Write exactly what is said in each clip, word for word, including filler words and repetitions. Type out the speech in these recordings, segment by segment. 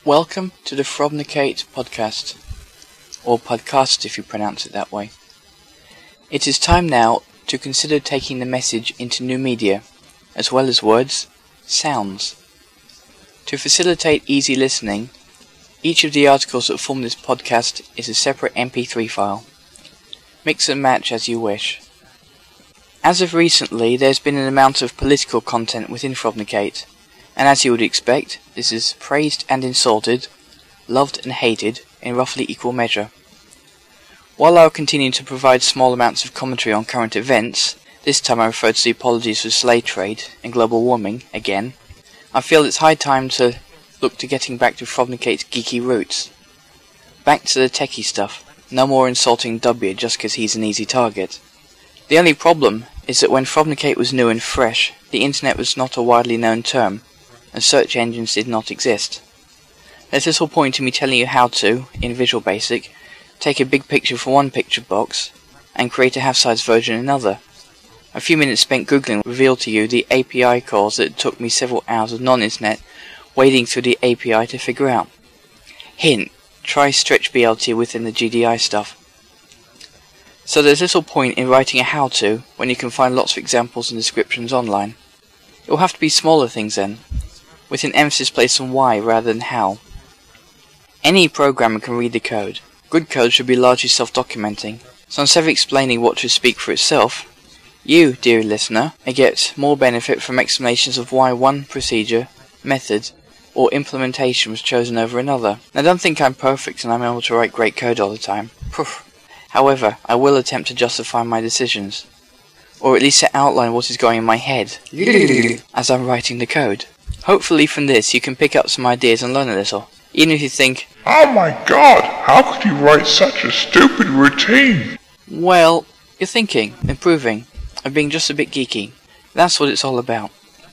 Welcome to the Frobnicate podcast, or podcast if you pronounce it that way. It is time now to consider taking the message into new media, as well as words, sounds. To facilitate easy listening, each of the articles that form this podcast is a separate M P three file. Mix and match as you wish. As of recently, there's been an amount of political content within Frobnicate, and as you would expect, this is praised and insulted, loved and hated in roughly equal measure. While I'll continue to provide small amounts of commentary on current events, this time I refer to the apologies for slave trade and global warming again, I feel it's high time to look to getting back to Frobnicate's geeky roots. Back to the techie stuff, no more insulting W just because he's an easy target. The only problem is that when Frobnicate was new and fresh, the internet was not a widely known term, and search engines did not exist. There's little point in me telling you how to, in Visual Basic, take a big picture from one picture box, and create a half-size version in another. A few minutes spent Googling revealed to you the A P I calls that took me several hours of non-internet wading through the A P I to figure out. Hint, try stretch B L T within the G D I stuff. So there's little point in writing a how-to when you can find lots of examples and descriptions online. It will have to be smaller things then, with an emphasis placed on why rather than how. Any programmer can read the code. Good code should be largely self-documenting, so instead of explaining what should speak for itself, you, dear listener, may get more benefit from explanations of why one procedure, method, or implementation was chosen over another. Now don't think I'm perfect and I'm able to write great code all the time. Poof. However, I will attempt to justify my decisions, or at least to outline what is going in my head as I'm writing the code. Hopefully from this you can pick up some ideas and learn a little, even if you think, "Oh my god, how could you write such a stupid routine?" Well, you're thinking, improving, and being just a bit geeky. That's what it's all about.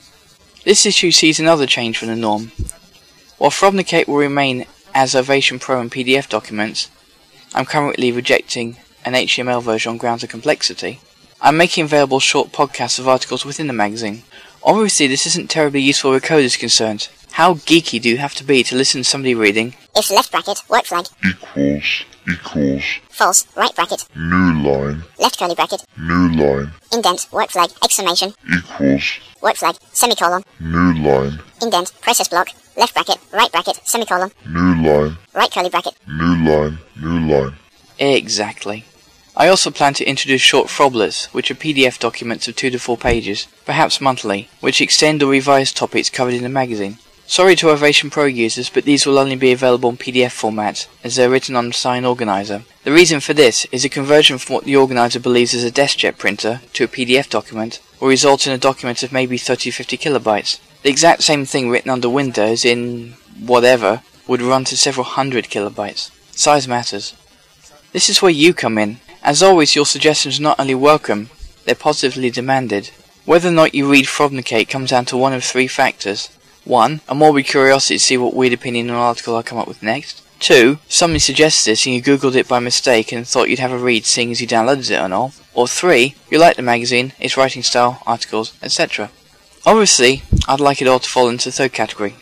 This issue sees another change from the norm. While Frobnicate will remain as Ovation Pro and P D F documents, I'm currently rejecting an H T M L version on grounds of complexity. I'm making available short podcasts of articles within the magazine. Obviously this isn't terribly useful where code is concerned. How geeky do you have to be to listen to somebody reading if left bracket, work flag, Equals, equals, false, right bracket, new line, left curly bracket, new line, indent, work flag, exclamation, equals, work flag, semicolon, new line, indent, process block, left bracket, right bracket, semicolon, new line, right curly bracket, new line, new line. Exactly. I also plan to introduce short froblets, which are P D F documents of two to four pages, perhaps monthly, which extend or revise topics covered in the magazine. Sorry to Ovation Pro users, but these will only be available in P D F format, as they are written on Sign Organizer. The reason for this is a conversion from what the organizer believes is a DeskJet printer to a P D F document will result in a document of maybe thirty to fifty kilobytes. The exact same thing written under Windows in whatever would run to several hundred kilobytes. Size matters. This is where you come in. As always, your suggestions are not only welcome, they're positively demanded. Whether or not you read Frobnicate comes down to one of three factors. One, a morbid curiosity to see what weird opinion or article I'll come up with next. Two, somebody suggests this and you googled it by mistake and thought you'd have a read seeing as you downloaded it and all. Or three, you like the magazine, its writing style, articles, et cetera. Obviously, I'd like it all to fall into the third category.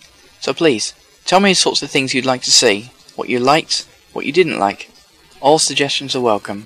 So please, tell me the sorts of things you'd like to see, what you liked, what you didn't like. All suggestions are welcome.